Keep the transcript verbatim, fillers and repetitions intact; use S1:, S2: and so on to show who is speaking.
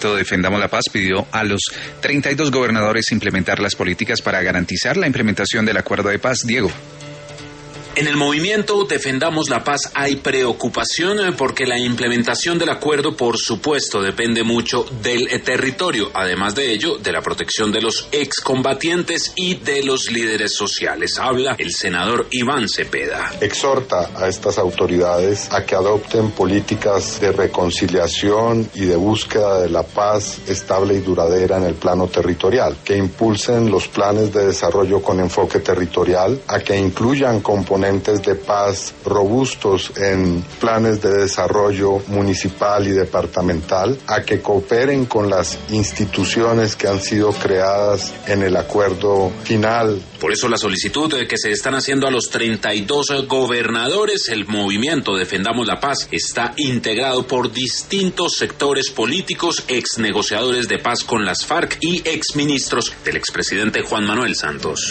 S1: Defendamos la Paz pidió a los treinta y dos gobernadores implementar las políticas para garantizar la implementación del acuerdo de paz. Diego.
S2: En el movimiento Defendamos la Paz hay preocupación porque la implementación del acuerdo, por supuesto, depende mucho del territorio. Además de ello, de la protección de los excombatientes y de los líderes sociales. Habla el senador Iván Cepeda.
S3: Exhorta a estas autoridades a que adopten políticas de reconciliación y de búsqueda de la paz estable y duradera en el plano territorial, que impulsen los planes de desarrollo con enfoque territorial, a que incluyan componentes de paz robustos en planes de desarrollo municipal y departamental, a que cooperen con las instituciones que han sido creadas en el acuerdo final.
S2: Por eso la solicitud que se están haciendo a los treinta y dos gobernadores. El movimiento Defendamos la Paz está integrado por distintos sectores políticos, ex negociadores de paz con las FARC y ex ministros del expresidente Juan Manuel Santos.